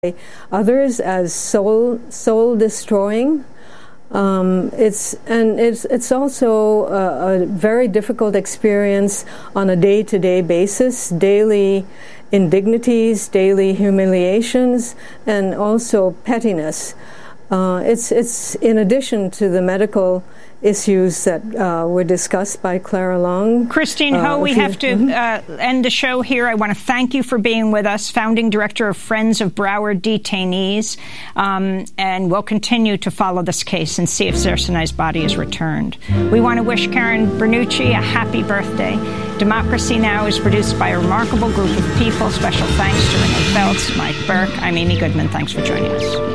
others as soul destroying. It's also a very difficult experience on a day-to-day basis, daily indignities, daily humiliations, and also pettiness. It's in addition to the medical issues that were discussed by Clara Long. Christine Ho, we have to end the show here. I want to thank you for being with us, founding director of Friends of Broward Detainees, and we'll continue to follow this case and see if Zersinai's body is returned. We want to wish Karen Bernucci a happy birthday. Democracy Now! Is produced by a remarkable group of people. Special thanks to Renee Feltz, Mike Burke. I'm Amy Goodman. Thanks for joining us.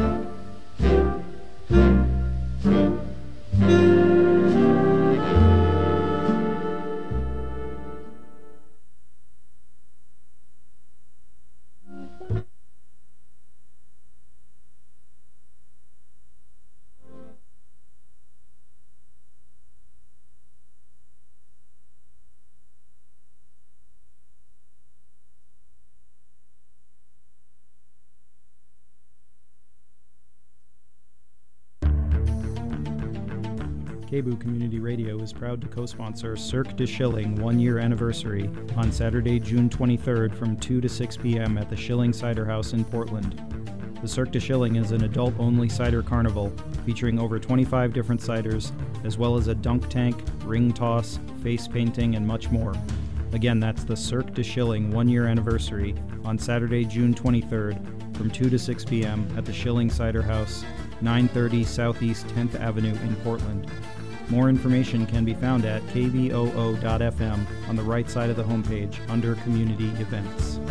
KBOO Community Radio is proud to co-sponsor Cirque du Shilling 1-year anniversary on Saturday, June 23rd from 2 to 6 p.m. at the Shilling Cider House in Portland. The Cirque du Shilling is an adult-only cider carnival featuring over 25 different ciders, as well as a dunk tank, ring toss, face painting, and much more. Again, that's the Cirque du Shilling 1-year anniversary on Saturday, June 23rd from 2 to 6 p.m. at the Shilling Cider House, 930 Southeast 10th Avenue in Portland. More information can be found at kboo.fm on the right side of the homepage under Community Events.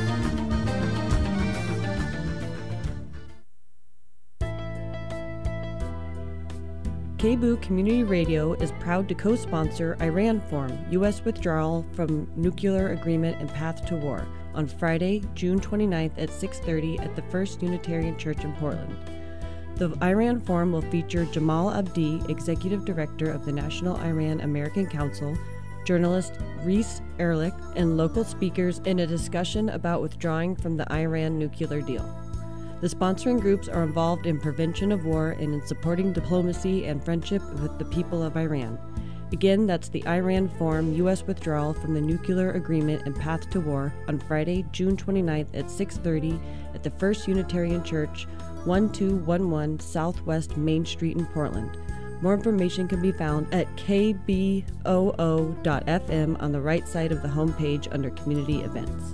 KBOO Community Radio is proud to co-sponsor Iran Forum, U.S. Withdrawal from Nuclear Agreement and Path to War, on Friday, June 29th at 6:30 at the First Unitarian Church in Portland. The Iran Forum will feature Jamal Abdi, Executive Director of the National Iran American Council, journalist Reese Ehrlich, and local speakers in a discussion about withdrawing from the Iran nuclear deal. The sponsoring groups are involved in prevention of war and in supporting diplomacy and friendship with the people of Iran. Again, that's the Iran Forum, U.S. Withdrawal from the Nuclear Agreement and Path to War on Friday, June 29th at 6:30 at the First Unitarian Church, 1211 Southwest Main Street in Portland. More information can be found at kboo.fm on the right side of the homepage under Community Events.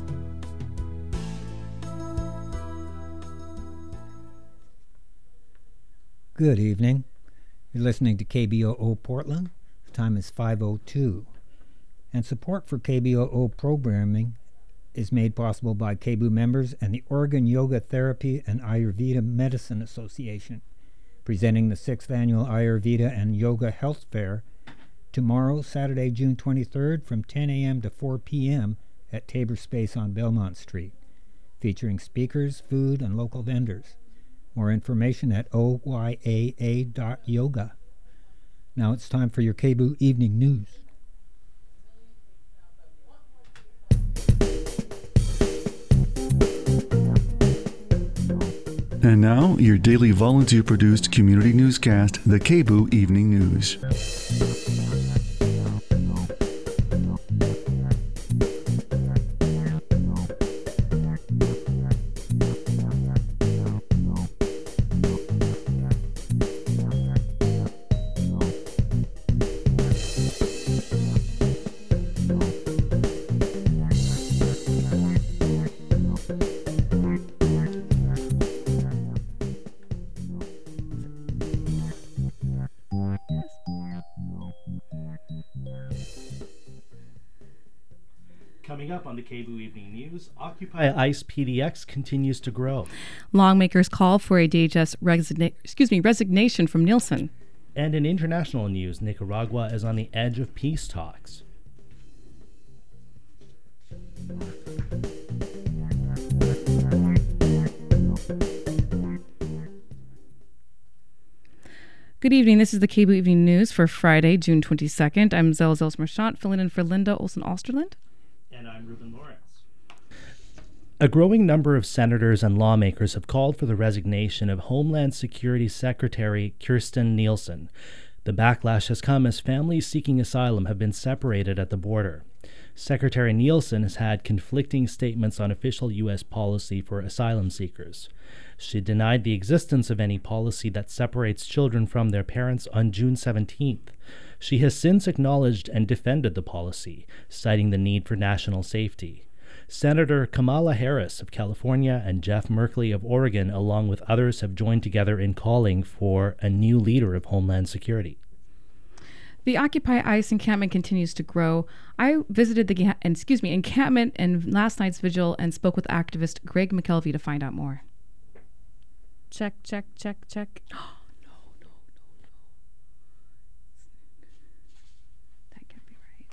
Good evening. You're listening to KBOO Portland. The time is 5:02. And support for KBOO programming is made possible by KBOO members and the Oregon Yoga Therapy and Ayurveda Medicine Association, presenting the 6th Annual Ayurveda and Yoga Health Fair tomorrow, Saturday, June 23rd, from 10 a.m. to 4 p.m. at Tabor Space on Belmont Street, featuring speakers, food, and local vendors. More information at oyaa.yoga. Now it's time for your KBOO Evening News. And now, your daily volunteer-produced community newscast, the KBOO Evening News. Coming up on the KBOO Evening News, Occupy ICE PDX continues to grow. Lawmakers call for a DHS resignation from Nielsen. And in international news, Nicaragua is on the edge of peace talks. Good evening. This is the KBOO Evening News for Friday, June 22nd. I'm Zell Zelsmershant, filling in for Linda Olson-Osterland. And I'm Ruben Lawrence. A growing number of senators and lawmakers have called for the resignation of Homeland Security Secretary Kirstjen Nielsen. The backlash has come as families seeking asylum have been separated at the border. Secretary Nielsen has had conflicting statements on official U.S. policy for asylum seekers. She denied the existence of any policy that separates children from their parents on June 17th. She has since acknowledged and defended the policy, citing the need for national safety. Senator Kamala Harris of California and Jeff Merkley of Oregon, along with others, have joined together in calling for a new leader of Homeland Security. The Occupy ICE encampment continues to grow. I visited the encampment in last night's vigil and spoke with activist Greg McKelvey to find out more. Check, check, check, check. Oh, no. That can't be right.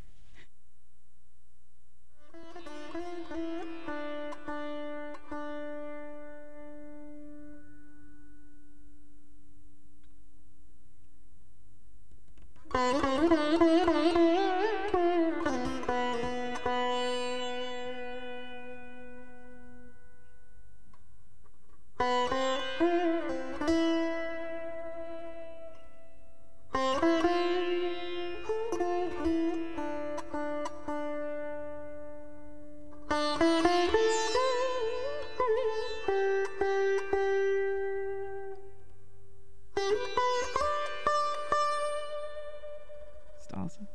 Awesome.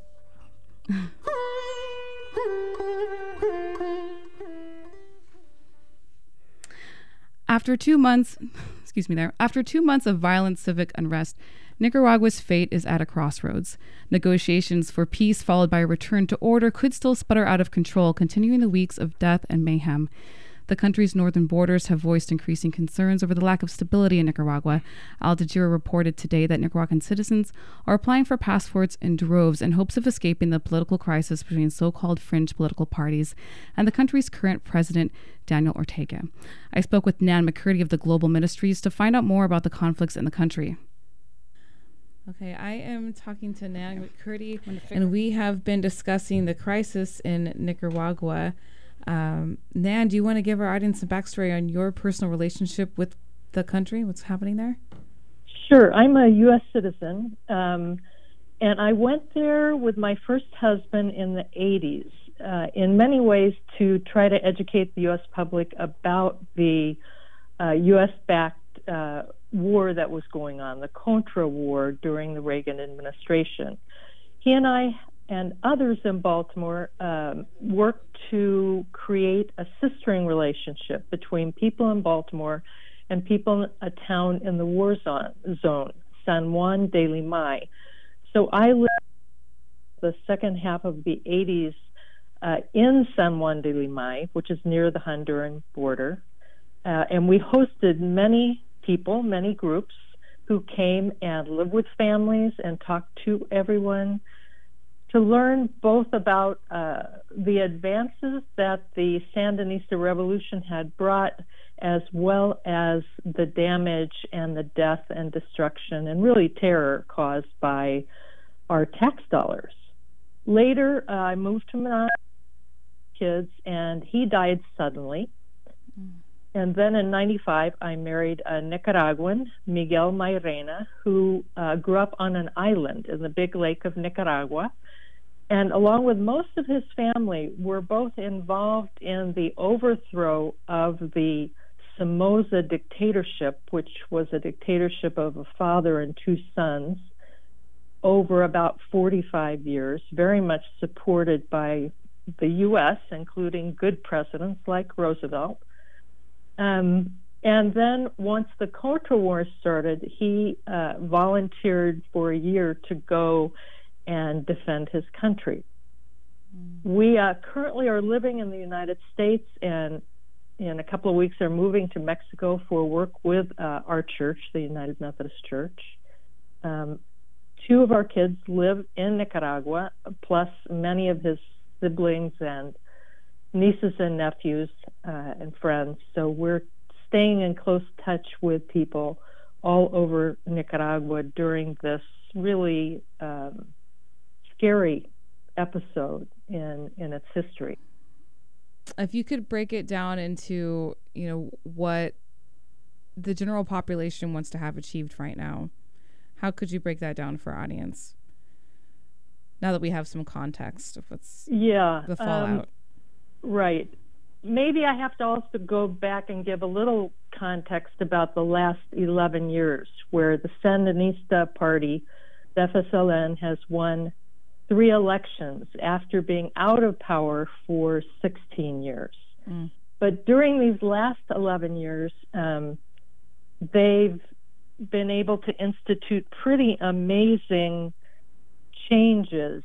After 2 months of violent civic unrest, Nicaragua's fate is at a crossroads. Negotiations for peace followed by a return to order could still sputter out of control, continuing the weeks of death and mayhem. The country's northern borders have voiced increasing concerns over the lack of stability in Nicaragua. Al Jazeera reported today that Nicaraguan citizens are applying for passports in droves in hopes of escaping the political crisis between so-called fringe political parties and the country's current president, Daniel Ortega. I spoke with Nan McCurdy of the Global Ministries to find out more about the conflicts in the country. Okay, I am talking to Nan McCurdy, and we have been discussing the crisis in Nicaragua. Nan, do you want to give our audience some backstory on your personal relationship with the country? What's happening there? Sure. I'm a U.S. citizen, and I went there with my first husband in the 80s, in many ways to try to educate the U.S. public about the U.S.-backed war that was going on, the Contra War during the Reagan administration. He and I and others in Baltimore worked to create a sistering relationship between people in Baltimore and people in a town in the war zone, San Juan de Limay. So I lived the second half of the 80s in San Juan de Limay, which is near the Honduran border, and we hosted many people, many groups who came and lived with families and talked to everyone to learn both about the advances that the Sandinista revolution had brought, as well as the damage and the death and destruction and really terror caused by our tax dollars. Later, I moved to Manila, kids, and he died suddenly. And then in 95, I married a Nicaraguan, Miguel Mairena, who grew up on an island in the big lake of Nicaragua. And along with most of his family, were both involved in the overthrow of the Somoza dictatorship, which was a dictatorship of a father and two sons, over about 45 years, very much supported by the U.S., including good presidents like Roosevelt. And then once the Contra War started, he volunteered for a year to go and defend his country. We currently are living in the United States, and in a couple of weeks are moving to Mexico for work with our church, the United Methodist Church. Two of our kids live in Nicaragua, plus many of his siblings and nieces and nephews and friends. So we're staying in close touch with people all over Nicaragua during this really scary episode in its history. if you could break it down into, what the general population wants to have achieved right now, how could you break that down for our audience? Now that we have some context of what's the fallout. Right. Maybe I have to also go back and give a little context about the last 11 years, where the Sandinista party, the FSLN, has won 3 elections after being out of power for 16 years. But during these last 11 years, they've been able to institute pretty amazing changes.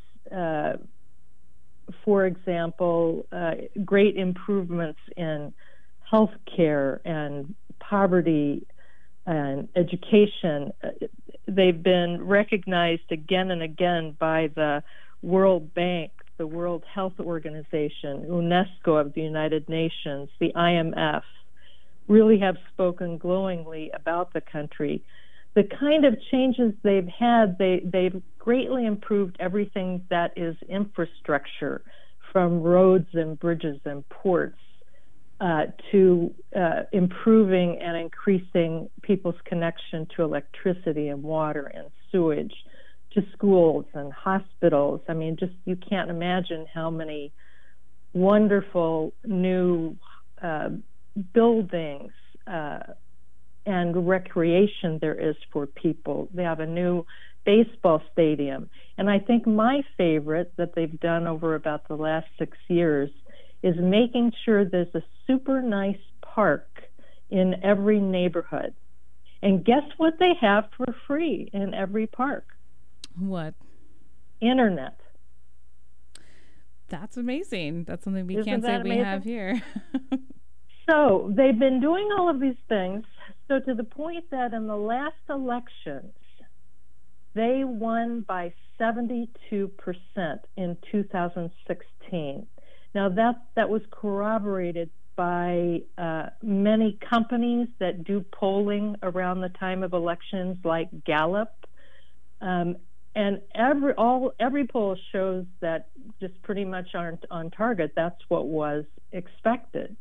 For example, great improvements in health care and poverty and education. They've been recognized again and again by the World Bank, the World Health Organization, UNESCO of the United Nations, the IMF, really have spoken glowingly about the country. The kind of changes they've had, they've greatly improved everything that is infrastructure, from roads and bridges and ports to improving and increasing people's connection to electricity and water and sewage, to schools and hospitals. I mean, just you can't imagine how many wonderful new buildings and recreation there is for people. They have a new baseball stadium. And I think my favorite that they've done over about the last 6 years is making sure there's a super nice park in every neighborhood. And guess what they have for free in every park? What? Internet. That's amazing. That's something we can't say we have here. So they've been doing all of these things, so to the point that in the last elections, they won by 72% in 2016. Now that was corroborated by many companies that do polling around the time of elections, like Gallup, and every poll shows that just pretty much aren't on target. That's what was expected.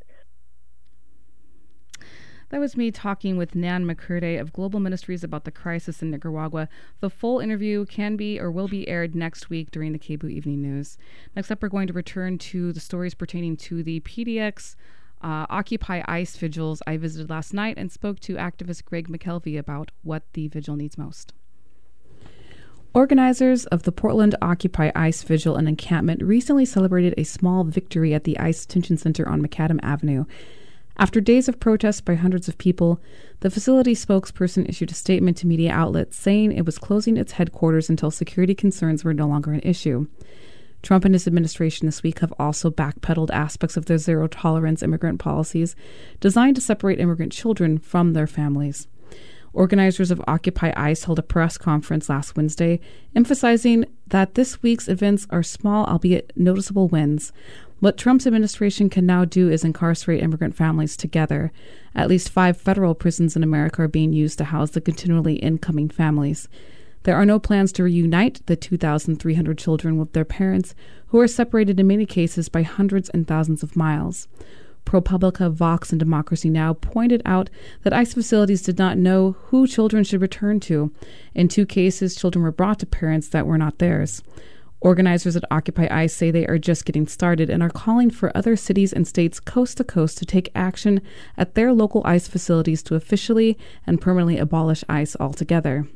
That was me talking with Nan McCurdy of Global Ministries about the crisis in Nicaragua. The full interview can be or will be aired next week during the KBOO Evening News. Next up, we're going to return to the stories pertaining to the PDX Occupy ICE vigils I visited last night and spoke to activist Greg McKelvey about what the vigil needs most. Organizers of the Portland Occupy ICE vigil and encampment recently celebrated a small victory at the ICE Detention Center on Macadam Avenue. After days of protests by hundreds of people, the facility spokesperson issued a statement to media outlets saying it was closing its headquarters until security concerns were no longer an issue. Trump and his administration this week have also backpedaled aspects of their zero-tolerance immigrant policies designed to separate immigrant children from their families. Organizers of Occupy ICE held a press conference last Wednesday, emphasizing that this week's events are small, albeit noticeable wins. What Trump's administration can now do is incarcerate immigrant families together. At least 5 federal prisons in America are being used to house the continually incoming families. There are no plans to reunite the 2,300 children with their parents, who are separated in many cases by hundreds and thousands of miles. ProPublica, Vox, and Democracy Now! Pointed out that ICE facilities did not know who children should return to. In 2 cases, children were brought to parents that were not theirs. Organizers at Occupy ICE say they are just getting started and are calling for other cities and states coast to coast to take action at their local ICE facilities to officially and permanently abolish ICE altogether.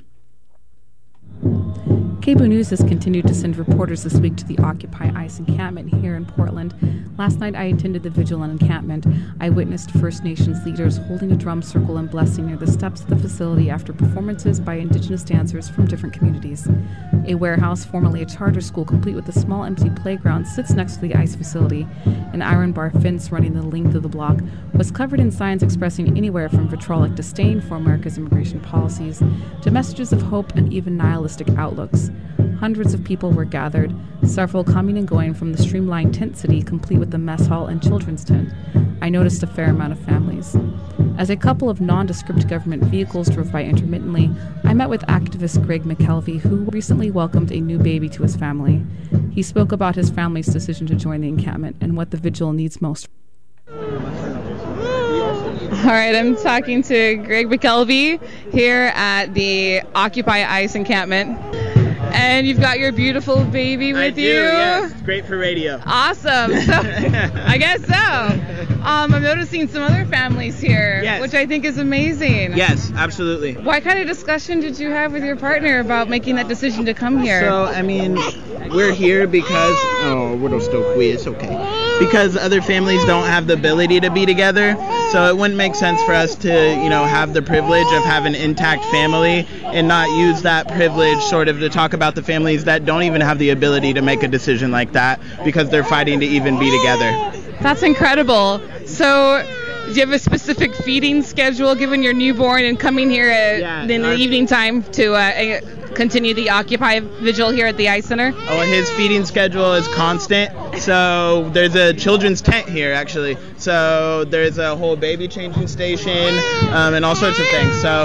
KBOO News has continued to send reporters this week to the Occupy ICE encampment here in Portland. Last night I attended the vigil and encampment. I witnessed First Nations leaders holding a drum circle and blessing near the steps of the facility after performances by Indigenous dancers from different communities. A warehouse, formerly a charter school complete with a small empty playground, sits next to the ICE facility. An iron bar fence running the length of the block was covered in signs expressing anywhere from vitriolic disdain for America's immigration policies to messages of hope and even nihilistic outlooks. Hundreds of people were gathered, several coming and going from the streamlined tent city complete with the mess hall and children's tent. I noticed a fair amount of families. As a couple of nondescript government vehicles drove by intermittently, I met with activist Greg McKelvey, who recently welcomed a new baby to his family. He spoke about his family's decision to join the encampment and what the vigil needs most. All right, I'm talking to Greg McKelvey here at the Occupy ICE encampment. And you've got your beautiful baby with you. Yes. It's great for radio. Awesome. So, I guess so. I'm noticing some other families here, yes, which I think is amazing. Yes, absolutely. What kind of discussion did you have with your partner about making that decision to come here? So, I mean, we're here because... Oh, we're still queer. It's okay. Because other families don't have the ability to be together. So it wouldn't make sense for us to, have the privilege of having an intact family and not use that privilege sort of to talk about the families that don't even have the ability to make a decision like that because they're fighting to even be together. That's incredible. So do you have a specific feeding schedule given your newborn and coming here in the evening time to continue the Occupy vigil here at the ICE Center? Oh, his feeding schedule is constant. So there's a children's tent here, actually. So there's a whole baby changing station and all sorts of things. So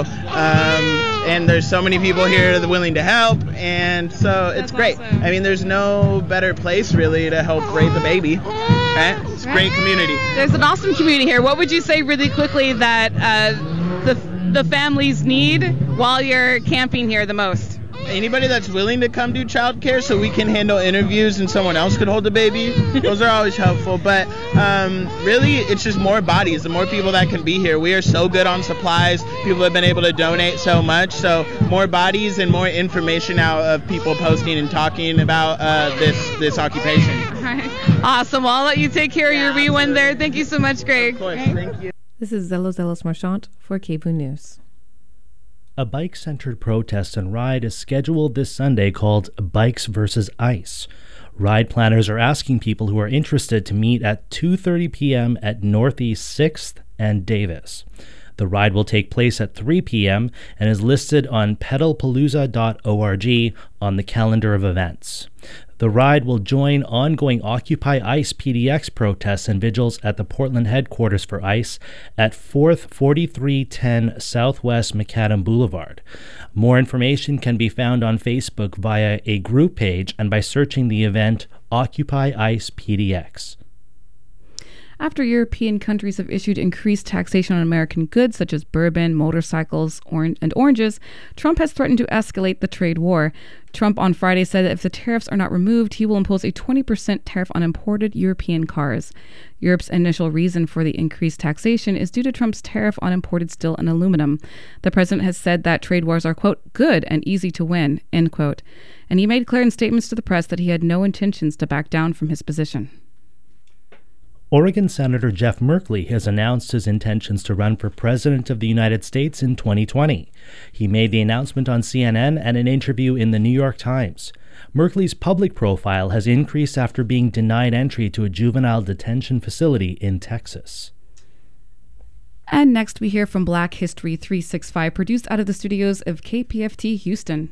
and there's so many people here that are willing to help, and so it's great. Awesome. I mean, there's no better place really to help raise a baby. Right? It's a great community. There's an awesome community here. What would you say really quickly that the families need while you're camping here the most? Anybody that's willing to come do childcare so we can handle interviews and someone else could hold the baby, those are always helpful. But really, it's just more bodies, the more people that can be here. We are so good on supplies. People have been able to donate so much. So more bodies and more information out of people posting and talking about this occupation. All right. Awesome. Well, I'll let you take care of your wee one there. Thank you so much, Greg. Of course. Thank you. This is Zelos Marchant for KBOO News. A bike-centered protest and ride is scheduled this Sunday called Bikes vs. ICE. Ride planners are asking people who are interested to meet at 2:30 p.m. at Northeast 6th and Davis. The ride will take place at 3 p.m. and is listed on pedalpalooza.org on the calendar of events. The ride will join ongoing Occupy ICE PDX protests and vigils at the Portland headquarters for ICE at 4th 4310 Southwest Macadam Boulevard. More information can be found on Facebook via a group page and by searching the event Occupy ICE PDX. After European countries have issued increased taxation on American goods such as bourbon, motorcycles, and oranges, Trump has threatened to escalate the trade war. Trump on Friday said that if the tariffs are not removed, he will impose a 20% tariff on imported European cars. Europe's initial reason for the increased taxation is due to Trump's tariff on imported steel and aluminum. The president has said that trade wars are, quote, good and easy to win, end quote. And he made clear in statements to the press that he had no intentions to back down from his position. Oregon Senator Jeff Merkley has announced his intentions to run for President of the United States in 2020. He made the announcement on CNN and an interview in the New York Times. Merkley's public profile has increased after being denied entry to a juvenile detention facility in Texas. And next we hear from Black History 365, produced out of the studios of KPFT Houston.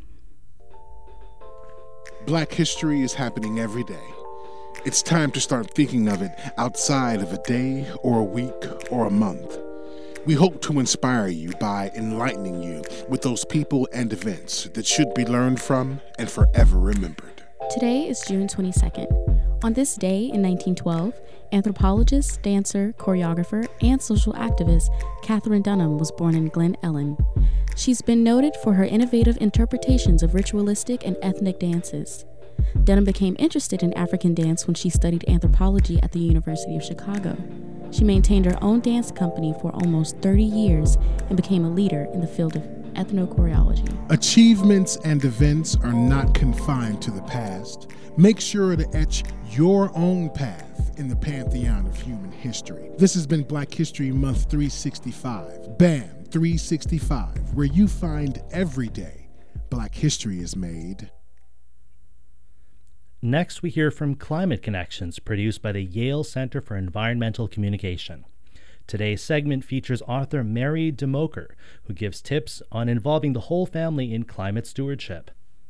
Black history is happening every day. It's time to start thinking of it outside of a day or a week or a month. We hope to inspire you by enlightening you with those people and events that should be learned from and forever remembered. Today is June 22nd. On this day in 1912, anthropologist, dancer, choreographer, and social activist Katherine Dunham was born in Glen Ellen. She's been noted for her innovative interpretations of ritualistic and ethnic dances. Dunham became interested in African dance when she studied anthropology at the University of Chicago. She maintained her own dance company for almost 30 years and became a leader in the field of ethnochoreology. Achievements and events are not confined to the past. Make sure to etch your own path in the pantheon of human history. This has been Black History Month 365, BAM 365, where you find every day Black history is made. Next, we hear from Climate Connections, produced by the Yale Center for Environmental Communication. Today's segment features author Mary DeMoker, who gives tips on involving the whole family in climate stewardship.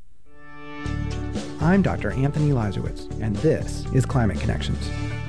I'm Dr. Anthony Lazarowitz, and this is Climate Connections.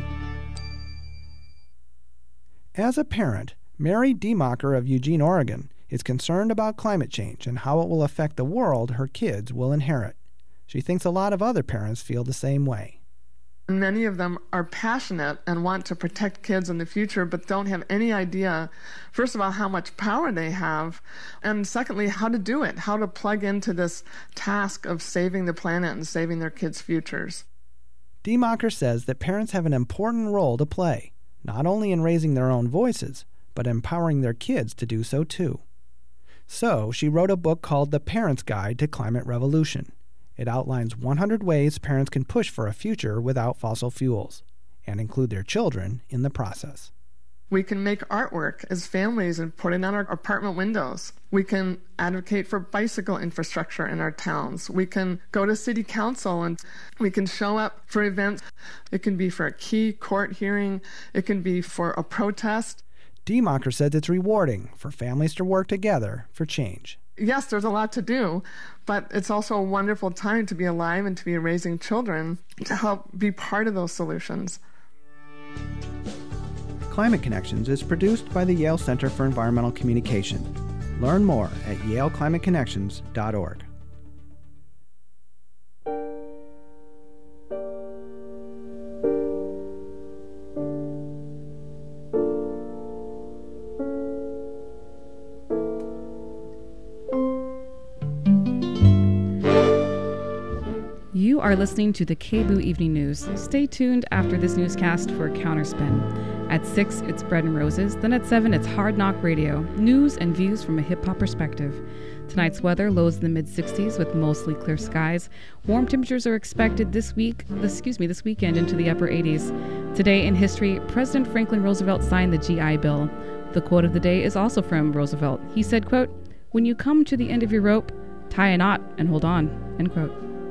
As a parent, Mary DeMoker of Eugene, Oregon, is concerned about climate change and how it will affect the world her kids will inherit. She thinks a lot of other parents feel the same way. Many of them are passionate and want to protect kids in the future, but don't have any idea, first of all, how much power they have, and secondly, how to do it, how to plug into this task of saving the planet and saving their kids' futures. Diemacher says that parents have an important role to play, not only in raising their own voices, but empowering their kids to do so too. So she wrote a book called The Parent's Guide to Climate Revolution. It outlines 100 ways parents can push for a future without fossil fuels and include their children in the process. We can make artwork as families and put it on our apartment windows. We can advocate for bicycle infrastructure in our towns. We can go to city council and we can show up for events. It can be for a key court hearing. It can be for a protest. Diemacher says it's rewarding for families to work together for change. Yes, there's a lot to do, but it's also a wonderful time to be alive and to be raising children to help be part of those solutions. Climate Connections is produced by the Yale Center for Environmental Communication. Learn more at yaleclimateconnections.org. You are listening to the KBOO Evening News. Stay tuned after this newscast for Counterspin. At 6, it's Bread and Roses. Then at 7, it's Hard Knock Radio. News and views from a hip-hop perspective. Tonight's weather, lows in the mid-60s with mostly clear skies. Warm temperatures are expected this weekend into the upper 80s. Today in history, President Franklin Roosevelt signed the GI Bill. The quote of the day is also from Roosevelt. He said, quote, "When you come to the end of your rope, tie a knot and hold on," end quote.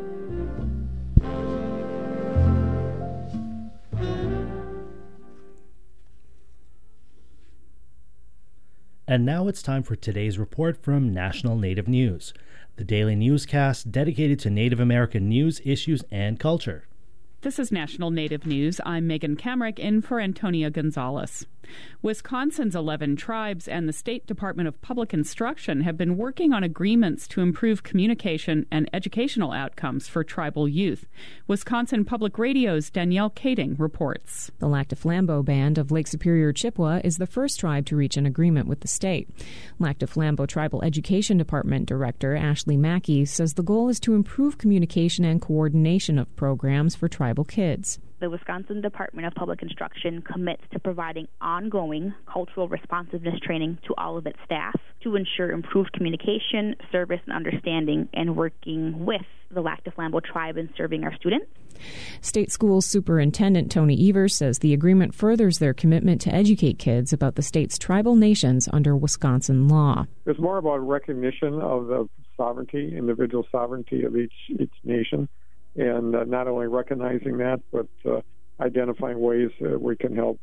And now it's time for today's report from National Native News, the daily newscast dedicated to Native American news, issues, and culture. This is National Native News. I'm Megan Kamrick in for Antonia Gonzalez. Wisconsin's 11 tribes and the State Department of Public Instruction have been working on agreements to improve communication and educational outcomes for tribal youth. Wisconsin Public Radio's Danielle Kading reports. The Lac du Flambeau Band of Lake Superior Chippewa is the first tribe to reach an agreement with the state. Lac du Flambeau Tribal Education Department Director Ashley Mackey says the goal is to improve communication and coordination of programs for tribal kids. The Wisconsin Department of Public Instruction commits to providing ongoing cultural responsiveness training to all of its staff to ensure improved communication, service, and understanding, and working with the Lac du Flambeau tribe in serving our students. State Schools Superintendent Tony Evers says the agreement furthers their commitment to educate kids about the state's tribal nations under Wisconsin law. It's more about recognition of the sovereignty, individual sovereignty of each nation. And not only recognizing that, but identifying ways that we can help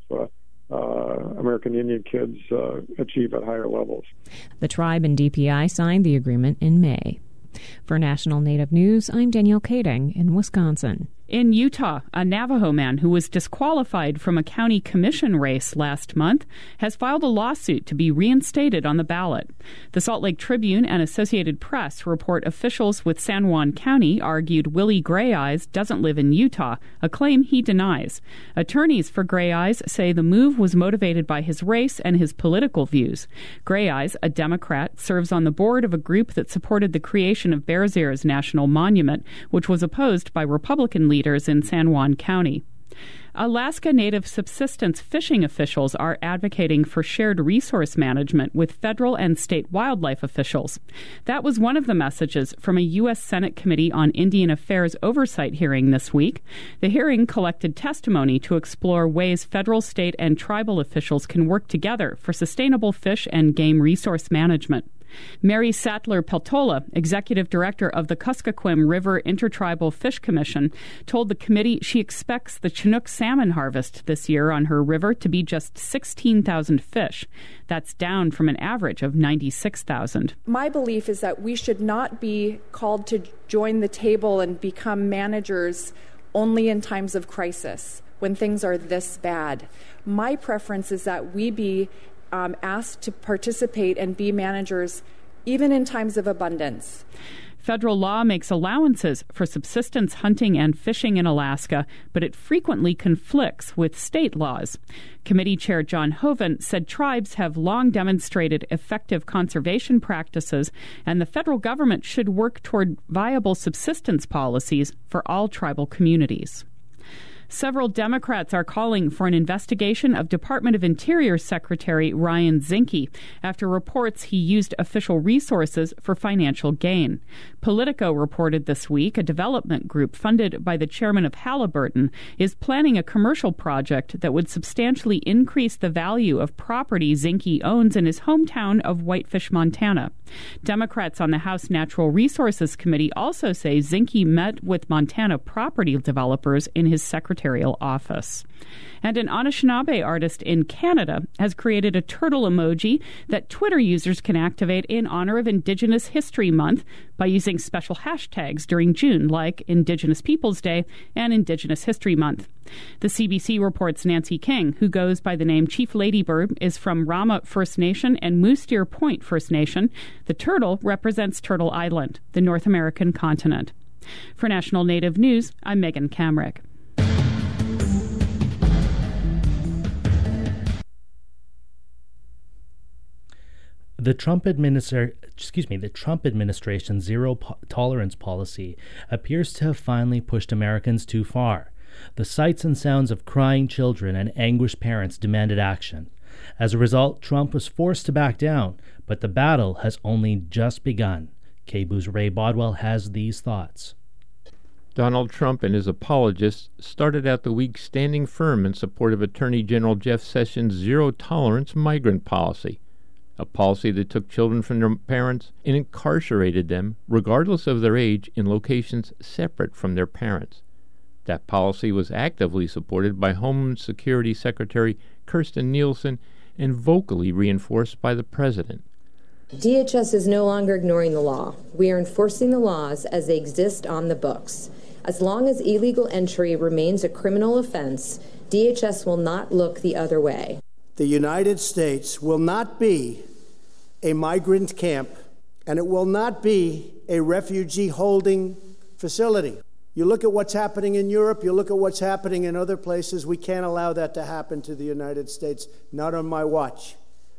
American Indian kids achieve at higher levels. The tribe and DPI signed the agreement in May. For National Native News, I'm Danielle Kading in Wisconsin. In Utah, a Navajo man who was disqualified from a county commission race last month has filed a lawsuit to be reinstated on the ballot. The Salt Lake Tribune and Associated Press report officials with San Juan County argued Willie Gray Eyes doesn't live in Utah, a claim he denies. Attorneys for Gray Eyes say the move was motivated by his race and his political views. Gray Eyes, a Democrat, serves on the board of a group that supported the creation of Bears Ears National Monument, which was opposed by Republican leaders in San Juan County. Alaska Native subsistence fishing officials are advocating for shared resource management with federal and state wildlife officials. That was one of the messages from a U.S. Senate Committee on Indian Affairs oversight hearing this week. The hearing collected testimony to explore ways federal, state, and tribal officials can work together for sustainable fish and game resource management. Mary Sattler Peltola, executive director of the Kuskokwim River Intertribal Fish Commission, told the committee she expects the Chinook salmon harvest this year on her river to be just 16,000 fish. That's down from an average of 96,000. My belief is that we should not be called to join the table and become managers only in times of crisis, when things are this bad. My preference is that we be asked to participate and be managers even in times of abundance. Federal law makes allowances for subsistence hunting and fishing in Alaska, but it frequently conflicts with state laws. Committee Chair John Hoeven said tribes have long demonstrated effective conservation practices, and the federal government should work toward viable subsistence policies for all tribal communities. Several Democrats are calling for an investigation of Department of Interior Secretary Ryan Zinke after reports he used official resources for financial gain. Politico reported this week a development group funded by the chairman of Halliburton is planning a commercial project that would substantially increase the value of property Zinke owns in his hometown of Whitefish, Montana. Democrats on the House Natural Resources Committee also say Zinke met with Montana property developers in his secretarial office. And an Anishinaabe artist in Canada has created a turtle emoji that Twitter users can activate in honor of Indigenous History Month by using special hashtags during June, like Indigenous Peoples Day and Indigenous History Month. The CBC reports Nancy King, who goes by the name Chief Ladybird, is from Rama First Nation and Moose Deer Point First Nation. The turtle represents Turtle Island, the North American continent. For National Native News, I'm Megan Kamrick. The Trump administration's zero-tolerance policy appears to have finally pushed Americans too far. The sights and sounds of crying children and anguished parents demanded action. As a result, Trump was forced to back down, but the battle has only just begun. KBOO's Ray Bodwell has these thoughts. Donald Trump and his apologists started out the week standing firm in support of Attorney General Jeff Sessions' zero-tolerance migrant policy, a policy that took children from their parents and incarcerated them, regardless of their age, in locations separate from their parents. That policy was actively supported by Homeland Security Secretary Kirstjen Nielsen and vocally reinforced by the president. DHS is no longer ignoring the law. We are enforcing the laws as they exist on the books. As long as illegal entry remains a criminal offense, DHS will not look the other way. The United States will not be a migrant camp, and it will not be a refugee holding facility. You look at what's happening in Europe, you look at what's happening in other places, we can't allow that to happen to the United States, not on my watch.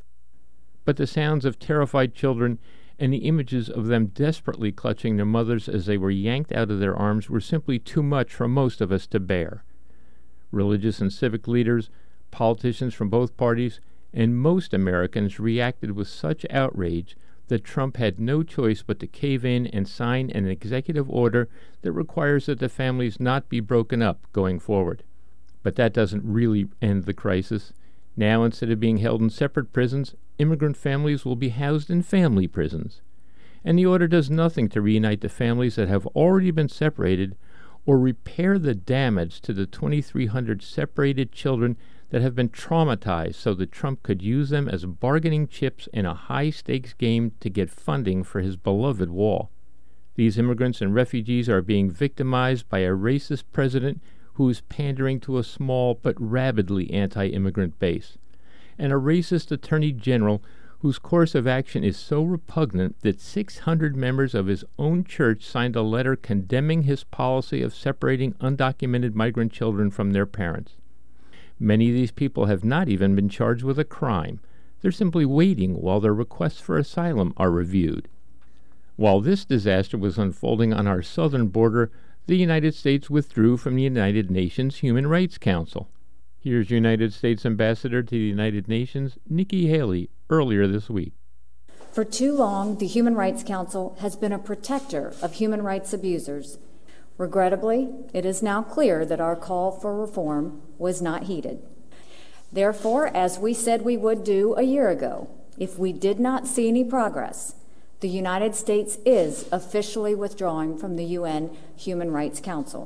But the sounds of terrified children and the images of them desperately clutching their mothers as they were yanked out of their arms were simply too much for most of us to bear. Religious and civic leaders, politicians from both parties, and most Americans reacted with such outrage that Trump had no choice but to cave in and sign an executive order that requires that the families not be broken up going forward. But that doesn't really end the crisis. Now, instead of being held in separate prisons, immigrant families will be housed in family prisons. And the order does nothing to reunite the families that have already been separated or repair the damage to the 2,300 separated children that have been traumatized so that Trump could use them as bargaining chips in a high-stakes game to get funding for his beloved wall. These immigrants and refugees are being victimized by a racist president who is pandering to a small but rabidly anti-immigrant base, and a racist attorney general whose course of action is so repugnant that 600 members of his own church signed a letter condemning his policy of separating undocumented migrant children from their parents. Many of these people have not even been charged with a crime. They're simply waiting while their requests for asylum are reviewed. While this disaster was unfolding on our southern border, the United States withdrew from the United Nations Human Rights Council. Here's United States Ambassador to the United Nations, Nikki Haley, earlier this week. For too long, the Human Rights Council has been a protector of human rights abusers. Regrettably, it is now clear that our call for reform was not heeded. Therefore, as we said we would do a year ago, if we did not see any progress, the United States is officially withdrawing from the UN Human Rights Council.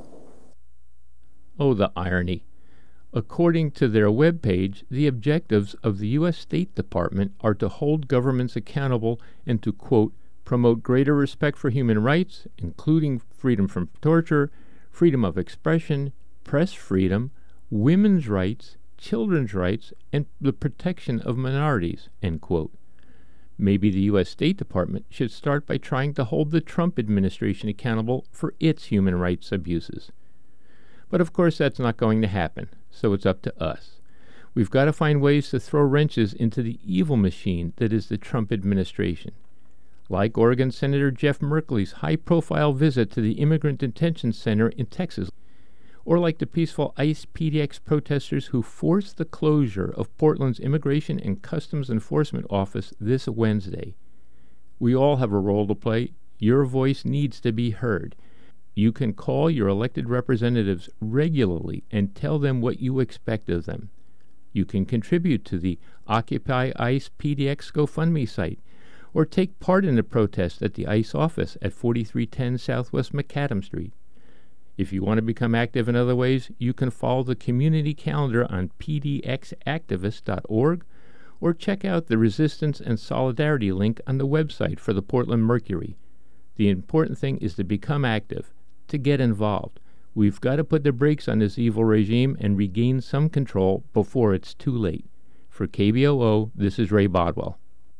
Oh, the irony. According to their webpage, the objectives of the U.S. State Department are to hold governments accountable and to, quote, promote greater respect for human rights, including freedom from torture, freedom of expression, press freedom, women's rights, children's rights, and the protection of minorities, end quote. Maybe the U.S. State Department should start by trying to hold the Trump administration accountable for its human rights abuses. But of course that's not going to happen, so it's up to us. We've got to find ways to throw wrenches into the evil machine that is the Trump administration. Like Oregon Senator Jeff Merkley's high-profile visit to the Immigrant Detention Center in Texas, or like the peaceful ICE PDX protesters who forced the closure of Portland's Immigration and Customs Enforcement Office this Wednesday. We all have a role to play. Your voice needs to be heard. You can call your elected representatives regularly and tell them what you expect of them. You can contribute to the Occupy ICE PDX GoFundMe site, or take part in the protest at the ICE office at 4310 Southwest Macadam Street. If you want to become active in other ways, you can follow the community calendar on pdxactivist.org or check out the Resistance and Solidarity link on the website for the Portland Mercury. The important thing is to become active, to get involved. We've got to put the brakes on this evil regime and regain some control before it's too late. For KBOO, this is Ray Bodwell.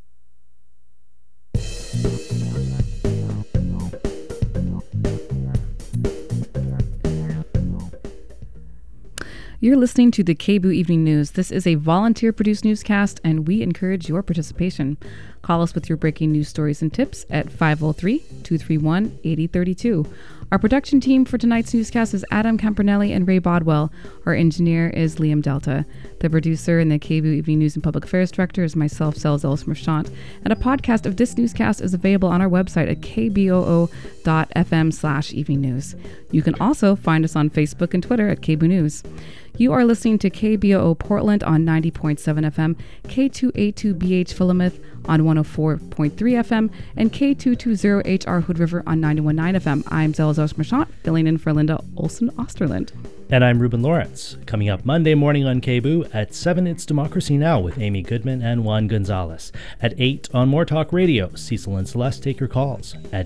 You're listening to the KBOO Evening News. This is a volunteer-produced newscast, and we encourage your participation. Call us with your breaking news stories and tips at 503-231-8032. Our production team for tonight's newscast is Adam Campanelli and Ray Bodwell. Our engineer is Liam Delta. The producer and the KBOO Evening News and Public Affairs Director is myself, Celis Ellis Marchant. And a podcast of this newscast is available on our website at kboo.fm/evening news. You can also find us on Facebook and Twitter at KBOO News. You are listening to KBOO Portland on 90.7 FM, K282BH Philomath on 104.3 FM, and K220HR Hood River on 91.9 FM. I'm Celis Ellis Marchant, filling in for Linda Olson Osterland. And I'm Ruben Lawrence. Coming up Monday morning on KBOO at 7, it's Democracy Now! With Amy Goodman and Juan Gonzalez. At 8 on More Talk Radio, Cecil and Celeste take your calls. At